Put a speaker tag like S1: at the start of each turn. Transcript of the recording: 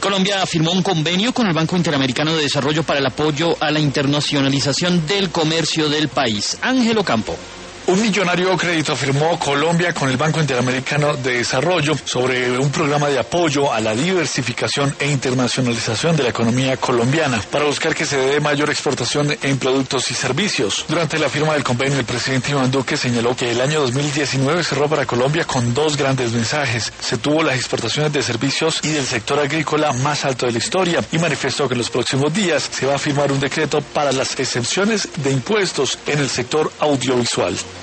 S1: Colombia firmó un convenio con el Banco Interamericano de Desarrollo para el apoyo a la internacionalización del comercio del país. Ángel Ocampo.
S2: Un millonario crédito firmó Colombia con el Banco Interamericano de Desarrollo sobre un programa de apoyo a la diversificación e internacionalización de la economía colombiana para buscar que se dé mayor exportación en productos y servicios. Durante la firma del convenio, el presidente Iván Duque señaló que el año 2019 cerró para Colombia con dos grandes mensajes. Se tuvo las exportaciones de servicios y del sector agrícola más alto de la historia y manifestó que en los próximos días se va a firmar un decreto para las exenciones de impuestos en el sector audiovisual.